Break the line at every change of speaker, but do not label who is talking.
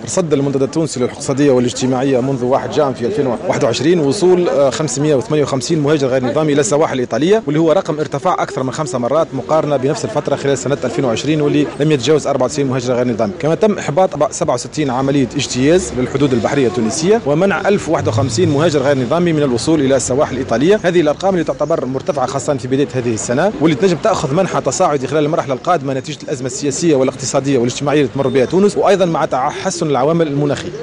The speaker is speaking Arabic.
رصد المنتدى التونسي للاقتصادية والاجتماعية منذ 1 جان في 2021 وصول 558 مهاجر غير نظامي إلى السواحل الإيطالية، واللي هو رقم ارتفاع أكثر من 5 مرات مقارنة بنفس الفترة خلال سنة 2020 واللي لم يتجاوز 94 مهاجر غير نظامي. كما تم إحباط 67 عملية اجتياز للحدود البحرية التونسية ومنع 1051 مهاجر غير نظامي من الوصول إلى السواحل الإيطالية. هذه الأرقام اللي تعتبر مرتفعة خاصة في بداية هذه السنة، واللي تنجم تأخذ منحى تصاعدي خلال المرحلة القادمة نتيجة الأزمة السياسية والاقتصادية والاجتماعية اللي تمر بها تونس، وأيضا مع تحسن العوامل المناخية.